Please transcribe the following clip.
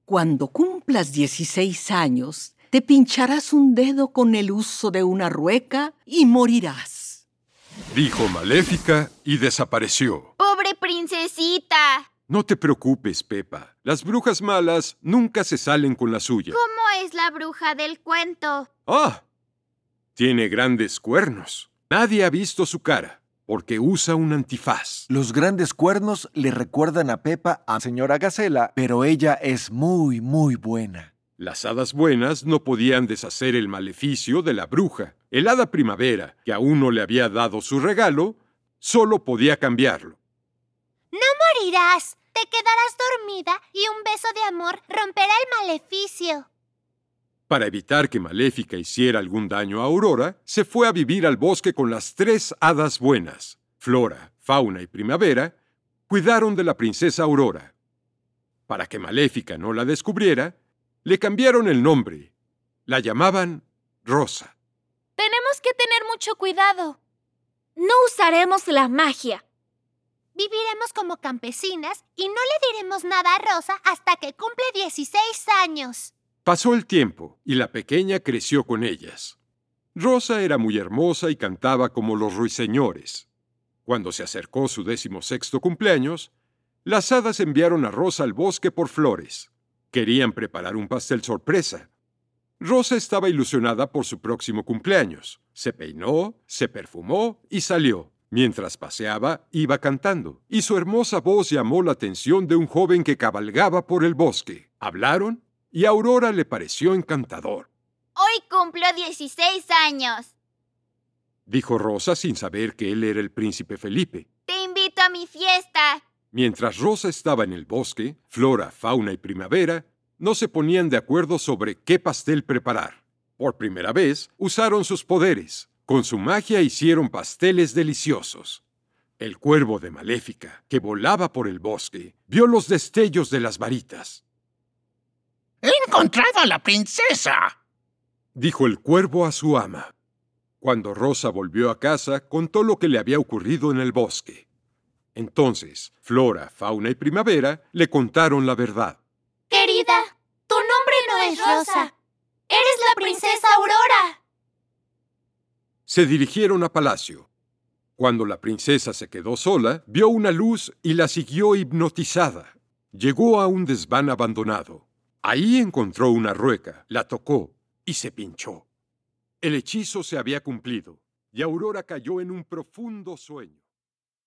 Cuando cumplas 16 años, te pincharás un dedo con el uso de una rueca y morirás. Dijo Maléfica y desapareció. ¡Pobre princesita! No te preocupes, Pepa. Las brujas malas nunca se salen con la suya. ¿Cómo es la bruja del cuento? ¡Ah! Tiene grandes cuernos. Nadie ha visto su cara, porque usa un antifaz. Los grandes cuernos le recuerdan a Pepa a señora Gacela, pero ella es muy, muy buena. Las hadas buenas no podían deshacer el maleficio de la bruja. El hada primavera, que aún no le había dado su regalo, solo podía cambiarlo. ¡No morirás! Te quedarás dormida y un beso de amor romperá el maleficio. Para evitar que Maléfica hiciera algún daño a Aurora, se fue a vivir al bosque con las 3 hadas buenas. Flora, Fauna y Primavera cuidaron de la princesa Aurora. Para que Maléfica no la descubriera, le cambiaron el nombre. La llamaban Rosa. Tenemos que tener mucho cuidado. No usaremos la magia. Viviremos como campesinas y no le diremos nada a Rosa hasta que cumple 16 años. Pasó el tiempo y la pequeña creció con ellas. Rosa era muy hermosa y cantaba como los ruiseñores. Cuando se acercó su 16º cumpleaños, las hadas enviaron a Rosa al bosque por flores. Querían preparar un pastel sorpresa. Rosa estaba ilusionada por su próximo cumpleaños. Se peinó, se perfumó y salió. Mientras paseaba, iba cantando, y su hermosa voz llamó la atención de un joven que cabalgaba por el bosque. Hablaron y a Aurora le pareció encantador. Hoy cumplo 16 años. Dijo Rosa sin saber que él era el príncipe Felipe. Te invito a mi fiesta. Mientras Rosa estaba en el bosque, Flora, Fauna y Primavera no se ponían de acuerdo sobre qué pastel preparar. Por primera vez, usaron sus poderes. Con su magia hicieron pasteles deliciosos. El cuervo de Maléfica, que volaba por el bosque, vio los destellos de las varitas. ¡He encontrado a la princesa!, dijo el cuervo a su ama. Cuando Rosa volvió a casa, contó lo que le había ocurrido en el bosque. Entonces, Flora, Fauna y Primavera le contaron la verdad. Querida, tu nombre no es Rosa. Eres la princesa Aurora. Se dirigieron a palacio. Cuando la princesa se quedó sola, vio una luz y la siguió hipnotizada. Llegó a un desván abandonado. Ahí encontró una rueca, la tocó y se pinchó. El hechizo se había cumplido y Aurora cayó en un profundo sueño.